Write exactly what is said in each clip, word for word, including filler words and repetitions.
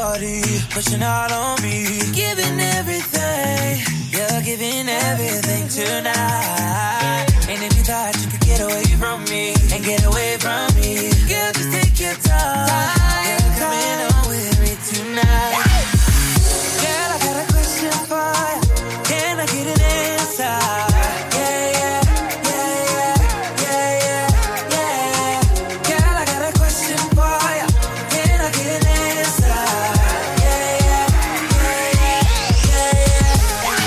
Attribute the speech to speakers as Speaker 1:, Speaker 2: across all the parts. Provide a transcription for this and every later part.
Speaker 1: body, pushing out on me, giving everything, you're giving everything tonight. And if you thought you could get away from me and get away from me, girl, just take your time. You're coming on with me tonight. Girl, I got a question for you. Can I get an answer? Yeah, yeah, yeah, yeah, yeah, yeah, yeah. Girl, I got a question for you. Can I get an answer? Yeah, yeah, yeah, yeah, yeah, yeah.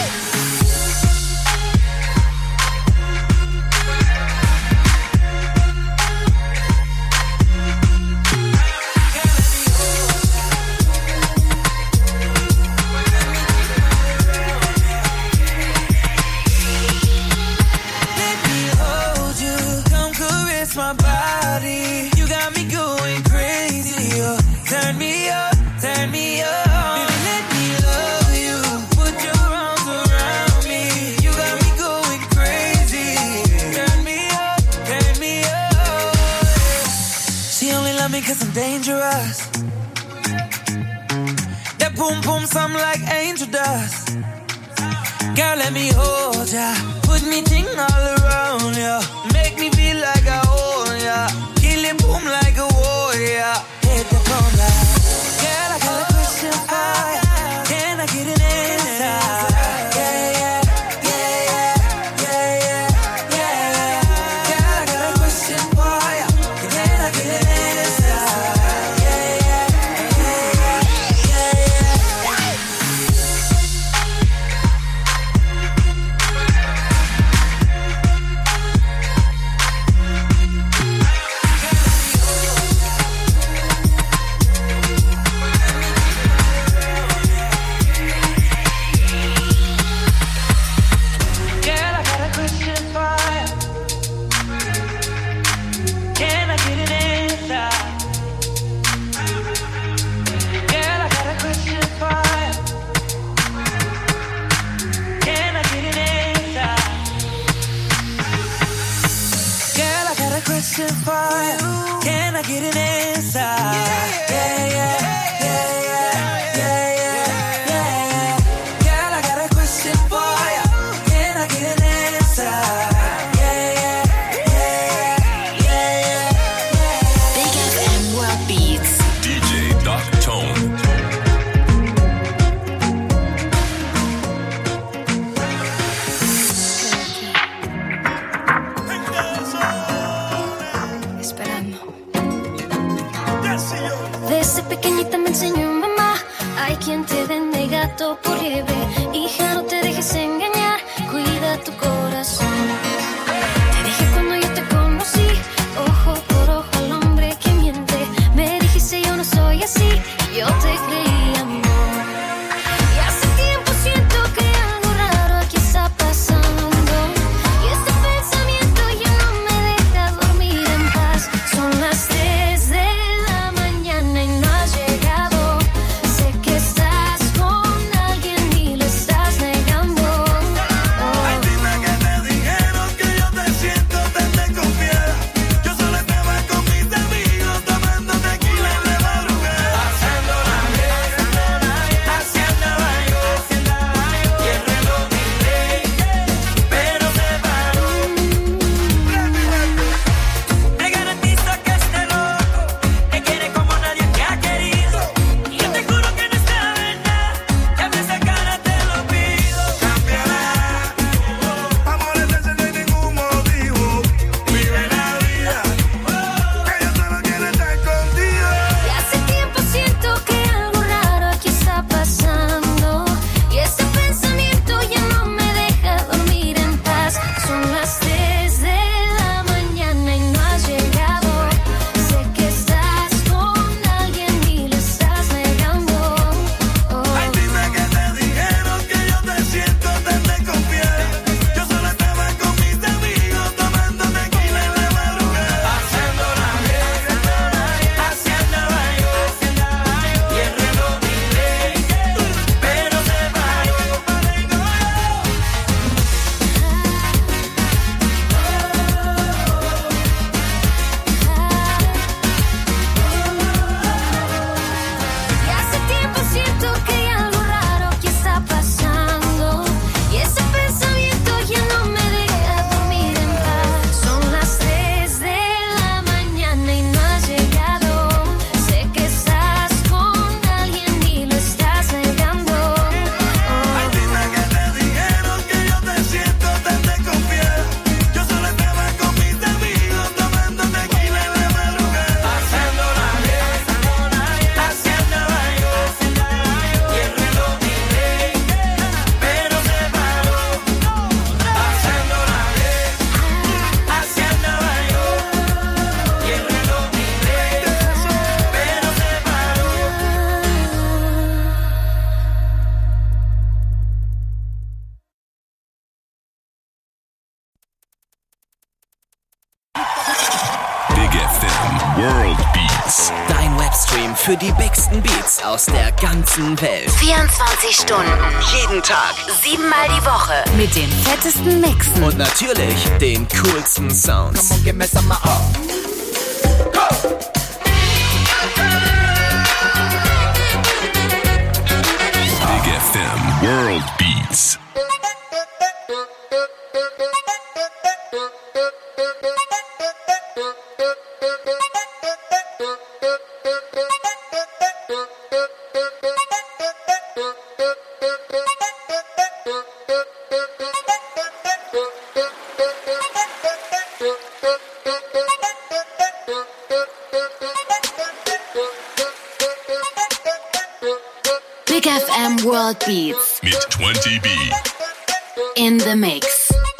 Speaker 1: My body, you got me going crazy. Oh, turn me up, turn me up. Baby, let me love you. Put your arms around me. You got me going crazy. Turn me up, turn me up. She only love me 'cause I'm dangerous. That boom boom sound like angel dust. Girl, let me hold ya. Put me ting all around ya. Make me feel like I own ya. Kill it boom like a warrior. Hit the phone line. Girl, I got a question for ya. Can I get an answer? Yeah, yeah, yeah, yeah, yeah, yeah, yeah. Girl, I got a question for ya. Can I get an answer? Yeah, yeah, yeah, yeah, yeah. For you. Can I get an answer? Yeah, yeah, yeah, yeah, yeah, yeah, yeah, yeah. Girl, I got a question for you. Can I get an answer? Yeah, yeah, yeah, yeah, yeah, yeah.
Speaker 2: Big F M World Beats.
Speaker 3: D J Doc Tone.
Speaker 4: Desde pequeñita me enseñó mamá, hay quien te vende gato por liebre. Hija, no te dejes engañar, cuida tu corazón. Te dije cuando yo te conocí, ojo por ojo al hombre que miente. Me dijiste yo no soy así, yo te creí, amor. Y hace tiempo siento que algo raro aquí está pasando. Y este pensamiento ya no me deja dormir en paz. Son las tres de la mañana y no has llegado. Sé que estás con alguien y lo estás negando.
Speaker 5: für die bigsten Beats aus der ganzen Welt.
Speaker 2: vierundzwanzig Stunden.
Speaker 5: Jeden Tag.
Speaker 2: Siebenmal die Woche. Mit den fettesten Mixen.
Speaker 5: Und natürlich den coolsten Sounds.
Speaker 6: Come on, give me some more. Go!
Speaker 3: Big F M World Beats.
Speaker 2: Big F M World Beats.
Speaker 3: Mit twenty B.
Speaker 2: In the mix.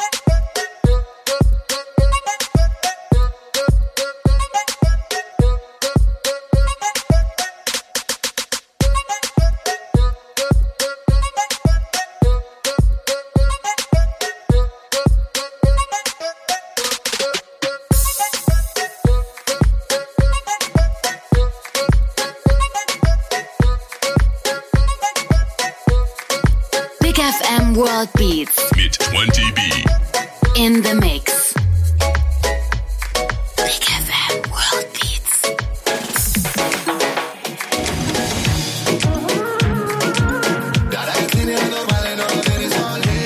Speaker 2: Big F M World Beats.
Speaker 3: Mit twenty B.
Speaker 2: In the mix. Big F M World Beats.
Speaker 6: Da ragazzini è normale, non te ne soli.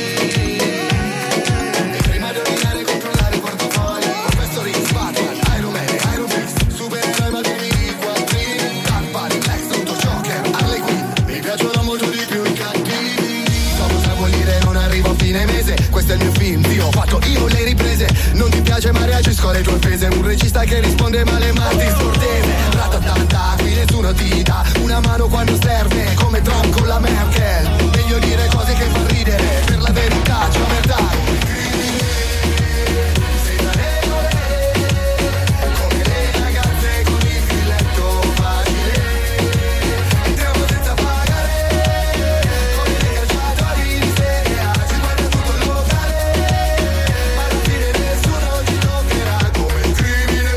Speaker 6: E prima di ordinare controllare i portafogli. Professori, Batman, Iron Man, Iron Fist, supereroi ma pieni di quattrini. Dark Pari, Lex, Luthor, Joker, Harley Quinn. Mi piacciono molto di più i cattivi. Dopo tre vuol dire non arrivo a fine mese. Questo è il mio film, io ho fatto io le riprese. Non ti piace ma reagisco alle tue offese. Un regista che risponde male ma ti scortese. Ratatata, qui nessuno ti dà una mano quando serve. Come Trump con la Merkel. Meglio dire cose che fa ridere. Per la verità, c'è la verità. Sei da regole, come le ragazze con il grilletto facile. Entriamo senza pagare, come dei calciatori di Serie A. Si guarda tutto il locale, ma alla fine nessuno ci toccherà come un crimine.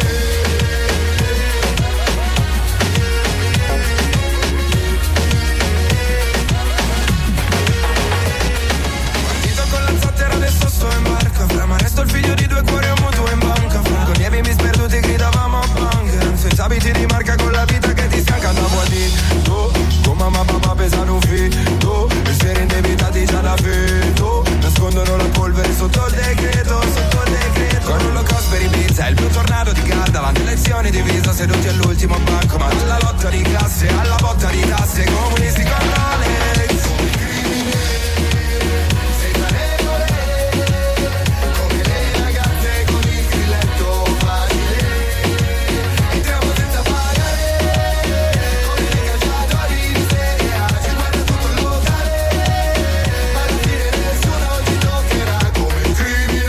Speaker 6: Partito con la zattera, adesso sto in barca. Fra ma resto il figlio di due cuori, un mutuo in banca. Fra con i miei bimbi sperduti gridavamo a bang. Senza abiti di marca con la vita che ti stanca. Andavo a di tu, con mamma papà pesano un filo. Pensieri indebitati già da fito. Nascondono la polvere sotto il decreto, sotto il decreto. Con un low cost per Ibiza, il blu tornado di Gal. Davanti alle elezioni divisa, seduti all'ultimo banco. Ma alla lotta di classe, alla botta di tasse. Comunisti con Rolex. Sei da regole, come le ragazze con il grilletto facile. Entriamo senza pagare, come dei calciatori di Serie A. Si guarda tutto il locale, ma alla fine nessuno ci toccherà come un crimine.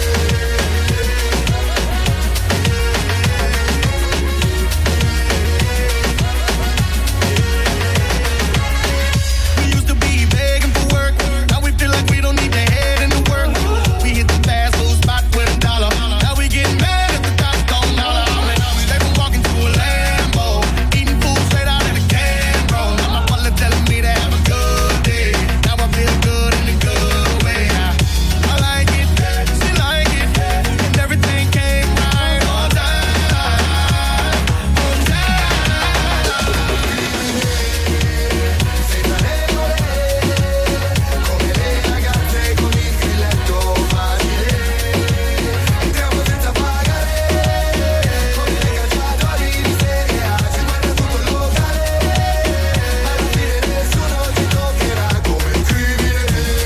Speaker 6: We used to be begging for work. Now we feel like we don't need to head into work. We hit the fast food spot with a dollar. Now we get mad at the cops don't dollar. They been walking to a Lambo, eating food straight out of the can, bro. Now my butler telling me to have a good day. Now I feel good in a good way. I like it, she like it, and everything came right on time, on time. Sei da regole, come le ragazze con il grilletto facile. Entriamo senza pagare, come dei calciatori di Serie A. Si guarda tutto il locale, ma alla fine nessuno ci toccherà come un crimine.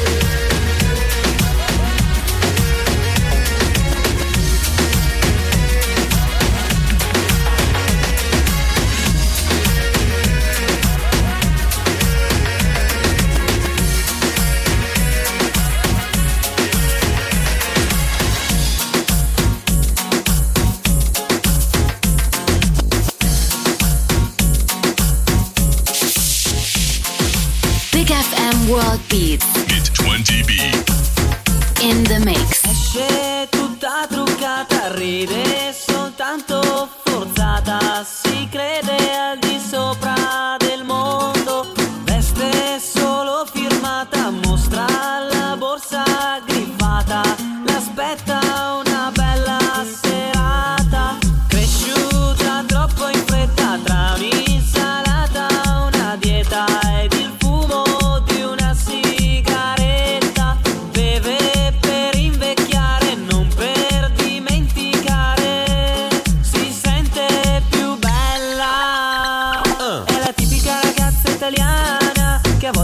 Speaker 2: Big F M World Beats.
Speaker 3: Mit twenty B.
Speaker 2: In the mix.
Speaker 7: Esce tutta truccata, ride soltanto forzata, si crede al di sopra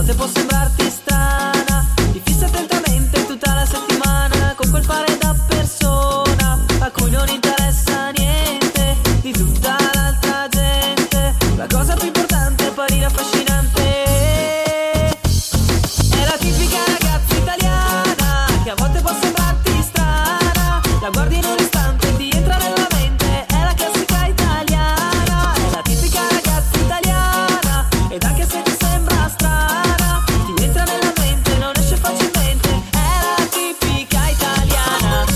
Speaker 7: volte può sembrarti strana. Ti fissa attentamente tutta la settimana con quel fare da persona a cui non interessa niente di tutta l'altra gente. La cosa più importante è apparire affascinante. È la tipica ragazza italiana che a volte può sembrarti strana. La guardi in un istante e ti entra nella mente. È la classica italiana. È la tipica ragazza italiana. Ed anche se ti sembra strana, ti entra nella mente, non esce facilmente. È la tipica italiana.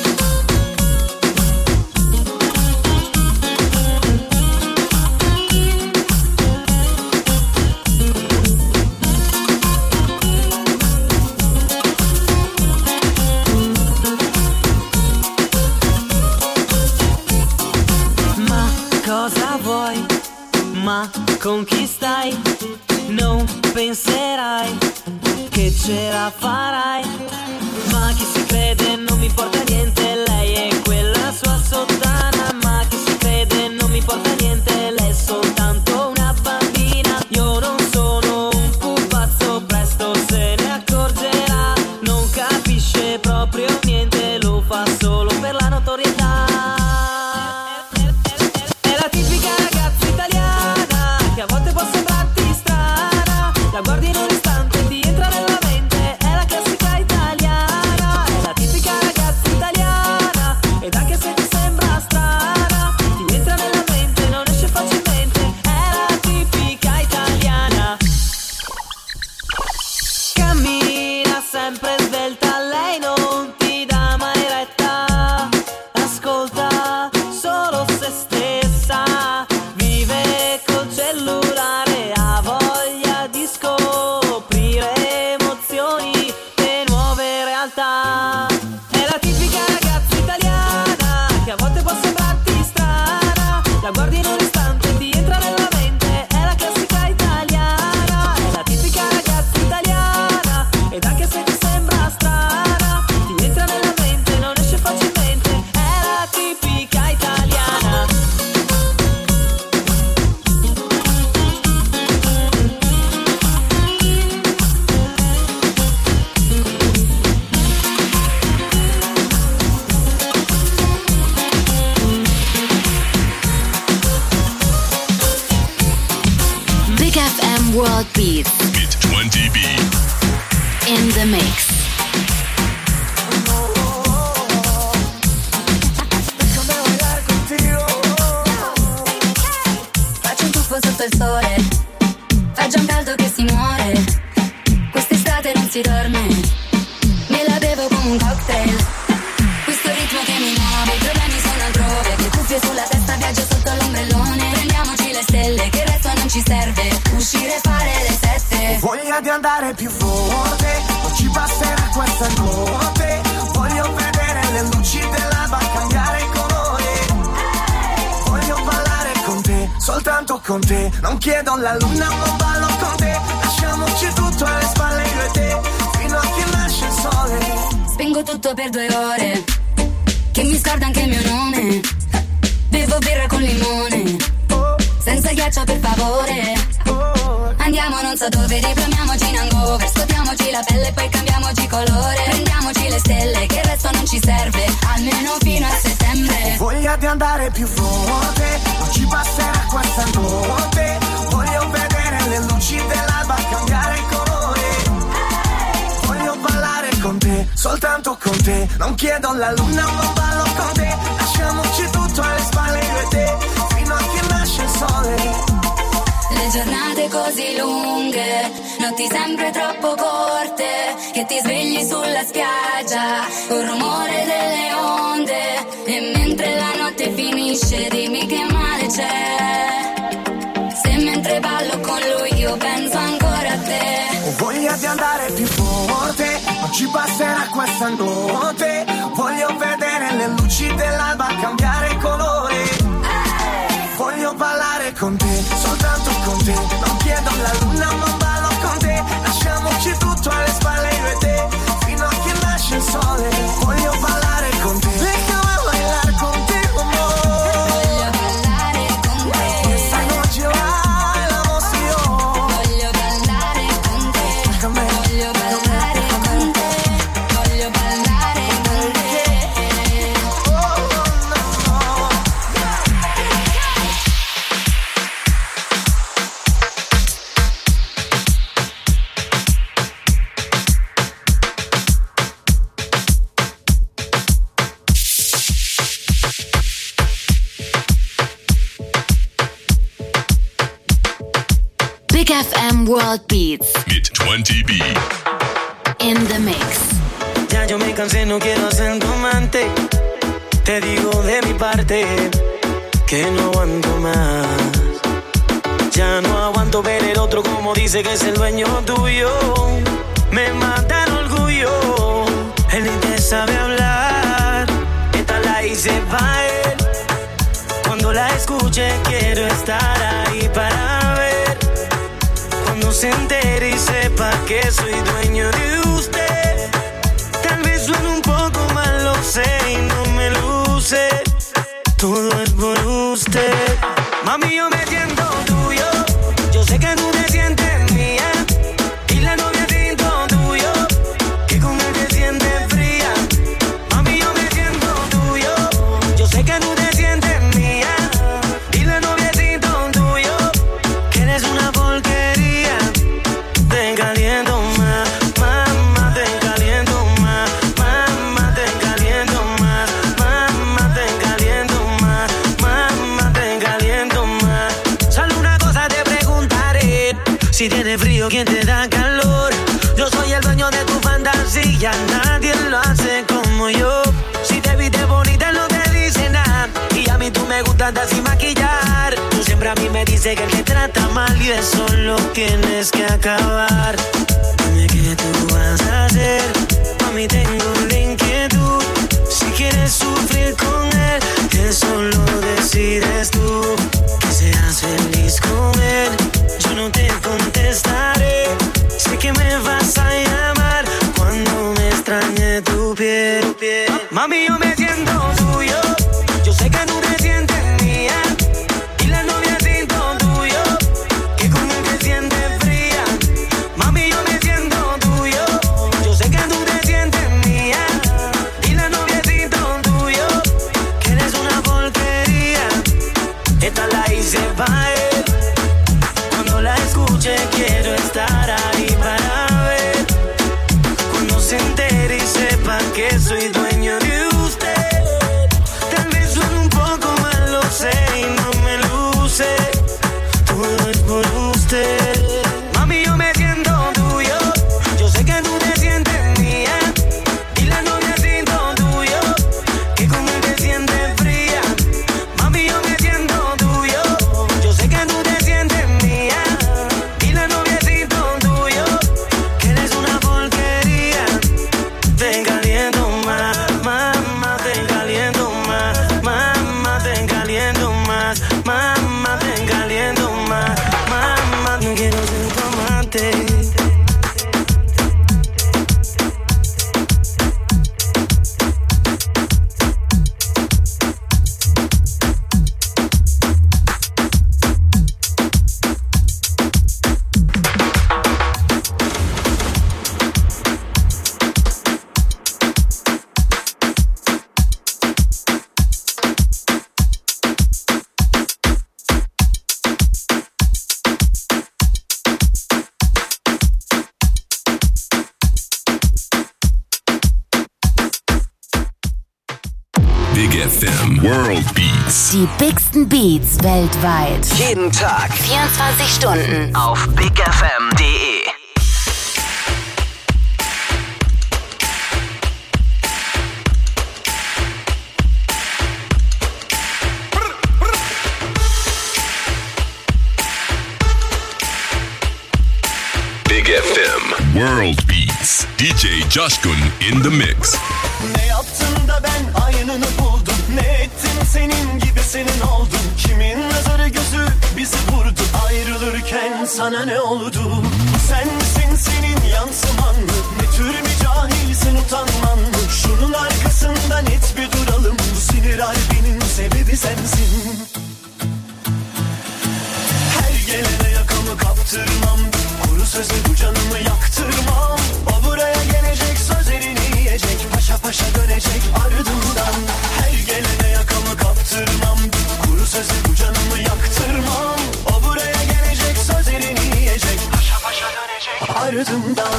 Speaker 7: Ma cosa vuoi? Ma con chi stai? Non penserai che ce la farai. Ma chi si crede non mi importa niente, lei è quella sua sottana. Ma chi si crede non mi importa niente, lei è soltanto una bambina. Io non sono un pupazzo, presto se ne accorgerà. Non capisce proprio niente, lo fa solo per la notorietà. È la tipica ragazza italiana che a volte può sembrarti strana. La guardi in un istante e ti entra nella mente. È la classica italiana. È la tipica ragazza italiana. Ed anche se ti sembra strana, ti entra nella mente, non esce facilmente. È la tipica italiana. Cammina sempre svelta, lei non ti dà mai retta. Ascolta solo se stessa, vive col cellulare, ha voglia di scoprire emozioni e nuove realtà. È la tipica ragazza italiana che a volte può sembrarti strana. La guardi in un istante e ti entra nella mente. È la classica italiana. È la tipica ragazza italiana. Ed anche se ti sembra strana, ti entra nella mente, non esce facilmente. È la tipica italiana.
Speaker 2: Big F M World Beats
Speaker 3: Beat twenty B.
Speaker 2: in the mix.
Speaker 4: Faccio un tuffo sotto il sole, fa già un caldo che si muore. Quest'estate non si dorme, me la bevo come un cocktail. Questo ritmo che mi muove, i problemi sono altrove. Le cuffie sulla testa, viaggio sotto l'ombrellone. Prendiamoci le stelle, che il resto non ci serve. Uscire e fare le sette.
Speaker 6: Voglia di andare più forte, non ci basterà questa notte. Voglio vedere le luci dell'alba cambiare colore. Voglio ballare con te, soltanto con te. Non chiedo la luna, ma ballo con te. Lasciamoci tutto alle spalle io e te, fino a che nasce il sole.
Speaker 4: Spengo tutto per due ore, che mi scorda anche il mio nome. Bevo birra con limone, senza ghiaccio per favore. Andiamo non so dove, diplomiamoci in hangover. Scotiamoci la pelle e poi cambiamoci colore. Prendiamoci le stelle, che il resto non ci serve, almeno fino a settembre.
Speaker 6: Voglia di andare più forte, non ci basterà questa notte. Voglio vedere le luci dell'alba cambiare colore. Voglio ballare con te, soltanto con te. Non chiedo la luna, ma ballo con te. Lasciamoci tutto alle spalle io e te, fino a che nasce il sole.
Speaker 4: Le giornate così lunghe, notti sempre troppo corte, che ti svegli sulla spiaggia col rumore delle onde. E mentre la notte finisce dimmi che male c'è, se mentre ballo con lui io penso ancora a te.
Speaker 6: Ho voglia di andare più forte, non ci basterà questa notte. Voglio vedere le luci dell'alba cambiare colore. Voglio ballare con te, soltanto con te. Non chiedo la luna, ma ballo con te. Lasciamoci tutto alle spalle io e te, fino a che nasce il sole. Voglio ballare con te, déjame bailar contigo, amor.
Speaker 4: Voglio ballare con te,
Speaker 6: Esta noche va la emoción.
Speaker 4: voglio ballare con te.
Speaker 2: World Beats.
Speaker 3: Mit twenty B.
Speaker 2: In the mix.
Speaker 1: Ya yo me cansé, no quiero ser tu amante. Te digo de mi parte que no aguanto más. Ya no aguanto ver el otro como dice que es el dueño tuyo. Me mata el orgullo. Él ni te sabe hablar. Esta la hice pa' él. Cuando la escuche quiero estar ahí para ver. Cuando se entere y sepa que soy dueño de usted. Tal vez suene un poco mal, lo sé y no me luce. Todo es por usted. Mami, yo me siento tuyo. Yo sé que tú te sientes mía. Y la novia siento tuyo. Que con él te sientes fría. Mami, yo me siento tuyo. Yo sé que tú te sientes mía. Y la novia siento tuyo. Que eres una porquería. Te caliento más, mamá, te caliento más. Mamá, te caliento más. Mamá, te caliento más. Mamá, te caliento más. Solo una cosa te preguntaré. Si tienes frío, ¿quién te da calor? Yo soy el dueño de tu fantasía. Nadie lo hace como yo. Si te viste bonita, no te dice nada. Y a mí tú me gustas andar sin maquillar. Tú siempre a mí me dices que él te trata mal. Y eso lo tienes que acabar. Dime qué tú vas a hacer. A mí tengo la inquietud. Si quieres sufrir con él, eso lo decides tú. Que seas feliz con él. Yo no te contestaré. Sé que me vas a llamar cuando me extrañe tu piel. Mami, yo me siento tuyo. Yo sé que tú te sientes mía. Y la novia siento tuyo. Que con él te sientes fría. Mami, yo me siento tuyo. Yo sé que tú te sientes mía. Y la novia siento tuyo. Que eres una porquería. Esta la hice pa' él. Cuando la escuche quiero estar ahí para ver. Cuando se entere y sepa que soy dueño de usted. Tal vez suene un poco mal, lo sé y no me luce. Todo es por usted. Mami, yo me siento tuyo. Yo sé que tú te sientes mía. Y la novia siento tuyo. Que con él te sientes fría. Mami, yo me siento tuyo. Yo sé que tú te sientes mía. Y la novia siento tuyo. Que eres una porquería. Te caliento más, mamá, te caliento más. Mamá, te caliento más. Mamá, te caliento más. Mamá, no quiero ser tu amante.
Speaker 3: Big F M World Beats.
Speaker 2: Die bigsten Beats weltweit.
Speaker 5: Jeden Tag
Speaker 2: vierundzwanzig Stunden.
Speaker 5: auf big f m punkt d e.
Speaker 3: Big F M World Beats. D J Coşkun in the mix.
Speaker 8: Ne yaptın da ben aynını buldum. Ne ettim senin gibi senin oldum. Kimin nazarı gözü bizi vurdu. Ayrılırken sana ne oldu? Sen misin senin yansıman mı? Ne tür bir cahilsin utanman mı? Şunun arkasında net bir duralım. Bu sinir harbinin sebebi sensin. Her gelene yakamı kaptırmam. Kuru sözü bu canımı yaktırmam. O buraya gelecek sözlerini yiyecek. Paşa paşa dönecek ardından. Her gelene yakamı kaptırmam. Kuru sözü bu canımı yaktırmam. O buraya gelecek sözlerini yiyecek. Paşa paşa dönecek ardından.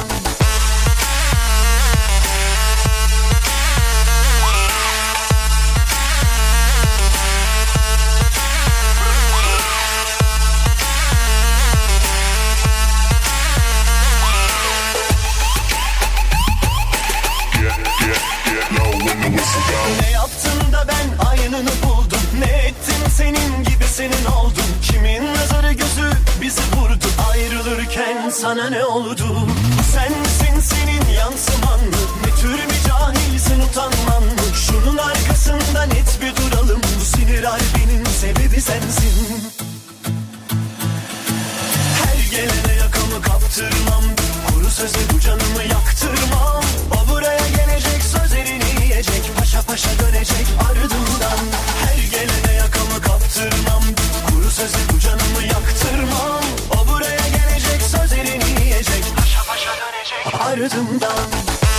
Speaker 8: senin gibisinin oldum. Kimin nazarı gözü bizi vurdu. Ayrılırken sana ne oldu? Sen misin senin yansıman mı? Ne tür bir cahilsin utanman mı? Şunun arkasında net bir duralım. Bu sinir harbinin sebebi sensin. Her gelene yakamı kaptırmam. Kuru söze bu canımı yaktırmam. O buraya gelecek sözlerini yiyecek. Paşa paşa dönecek ardından. Her gelene yakamı kaptırmam. Kuru söze bu canımı yaktırmam. O buraya gelecek sözlerini yiyecek. Paşa paşa dönecek ardından.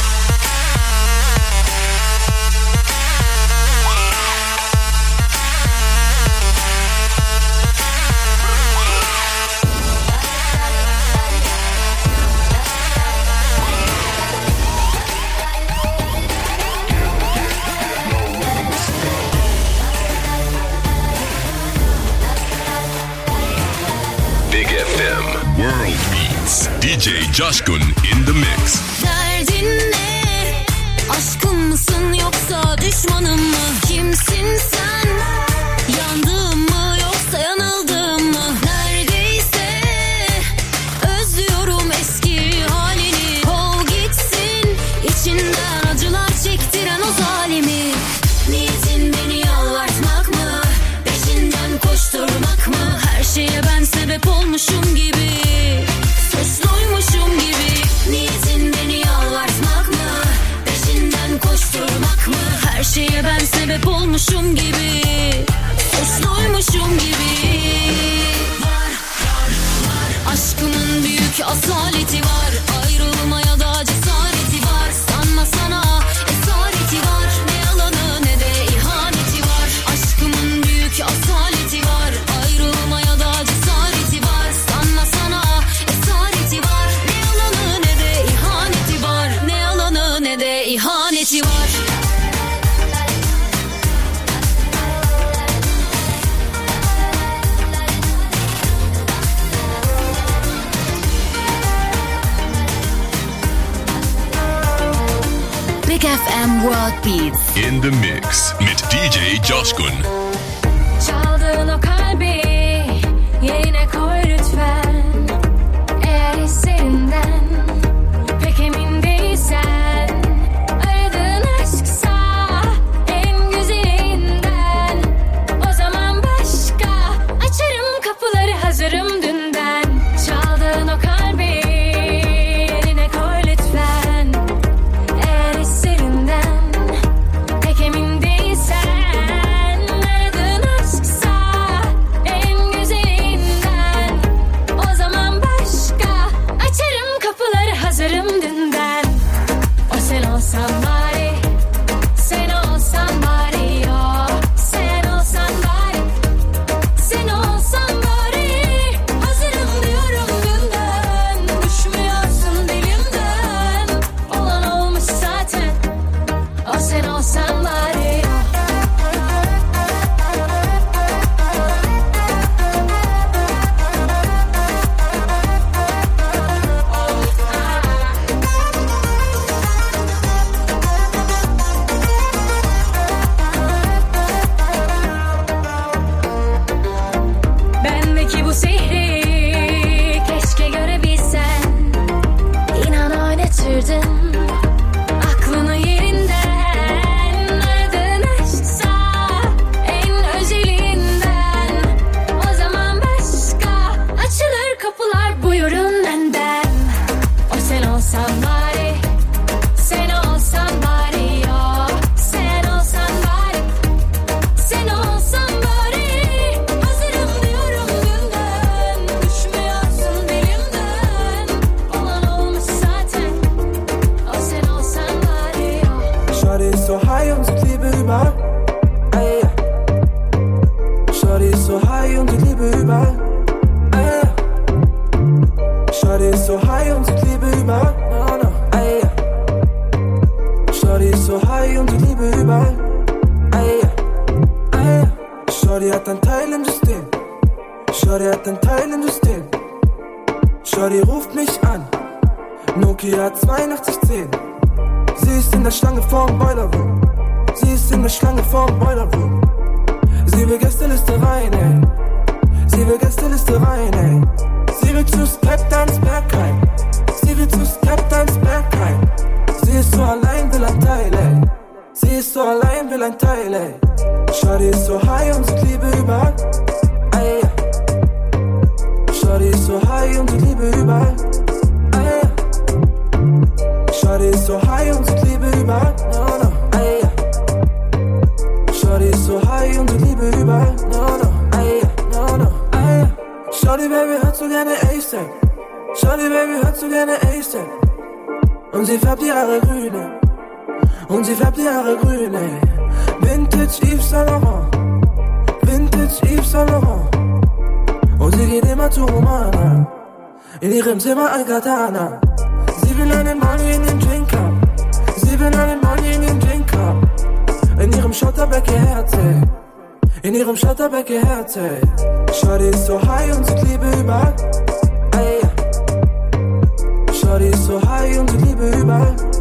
Speaker 3: World Beats. D J Coşkun in the mix.
Speaker 4: Derdin ne? Aşkım mısın yoksa düşmanım mı? Kimsin sen? Yandım mı yoksa yanıldım mı? Neredeyse özlüyorum eski halini. Kov gitsin içinden acılar çektiren o zalimi. Niyetin beni yalvartmak mı? Peşinden koşturmak mı? Her şeye ben sebep olmuşum gibi. Suçluymuşum gibi. Niyetin beni yalvartmak mı? Peşinden koşturmak mı? Her şeye ben sebep olmuşum gibi. Suçluymuşum gibi. Var, var, var. Aşkımın büyük asaleti var. Ayrılmaya da cesareti var. Sanma sana esareti var. Ne yalanı ne de ihaneti var. Aşkımın büyük asaleti var. Ayrılmaya da cesareti var. Sanma sana esareti var. Ne yalanı ne de ihaneti var. Ne yalanı ne de ihaneti var.
Speaker 2: Big F M World Beats.
Speaker 3: In the mix mit D J Coşkun.
Speaker 4: Çaldığın o kalbi yerine koy lütfen. Eğer hislerinden pek emin değilsen, aradığın aşksa en güzelinden, o zaman başka açarım kapıları, hazırım dünden. Çaldığın o kalbi yerine koy lütfen. Eğer hislerinden pek emin değilsen, aradığın aşksa en güzelinden, o zaman başka açarım kapıları, hazırım dünden. O sen olsan bari, sen olsan bari, ya sen olsan bari, sen olsan bari, hazırım diyorum dünden. Düşmüyorsun dilimden, olan olmuş zaten. O sen olsan bari. Bendeki bu sihri keşke görebilsen. İnan oynatırdım aklını yerinden. Aradığın aşksa en özelinden, o zaman başka açılır kapılar, buyurun benden. O sen olsan bari, sen olsan bari, ya sen olsan bari, sen olsan bari, hazırım diyorum dünden. Düşmüyorsun dilimden, olan olmuş zaten. O sen olsan bari, ya.
Speaker 9: Shorty ist so high und sieht Liebe überall. Ey. Shorty ist so high und sieht Liebe überall. Ey. Shorty ist so high und sieht Liebe überall. No, no. Ey. Shorty ist so high und sieht Liebe überall. Ey. Ey. Shorty hat ein Teil im System. Shorty hat ein Teil im System. Shorty ruft mich an. Nokia zweiundachtzig zehn. Sie ist in der Schlange vorm Boiler Room. Sie ist in der Schlange vorm Boiler Room. Sie will Gästeliste rein, ey. Sie will Gästeliste rein, ey. Sie will zu Skeptans Bergheim. Sie will zu Skeptans Bergheim. Sie ist so allein, will ein Teil, ey. Sie ist so allein, will ein Teil, ey. Shawty ist so high und sieht Liebe überall. Ey. Shawty ist so high und sieht Liebe überall. Ey. Shawty ist so high und sieht Liebe überall. No, no. Ey. Shawty ist so high und sieht Liebe überall. No, no. Ey. No, no. Ey. Shawty Baby hört so gerne A$AP. Shawty Baby hört so gerne A$AP. Und sie färbt die Haare grün, ey. Und sie färbt die Haare grün, ey. Vintage Yves Saint Laurent. Vintage Yves Saint Laurent. Und sie geht immer zu Romana. In ihrem Zimmer ein Katana. Sie will einen Money in den Drink haben. Sie will einen Money in den Drink haben. In ihrem Schotterbeck ihr Herz, ey. In ihrem Schotterbeck ihr Herz, ey. Shawty ist so high und sieht Liebe überall. Ey. Shawty ist so high und sieht Liebe überall.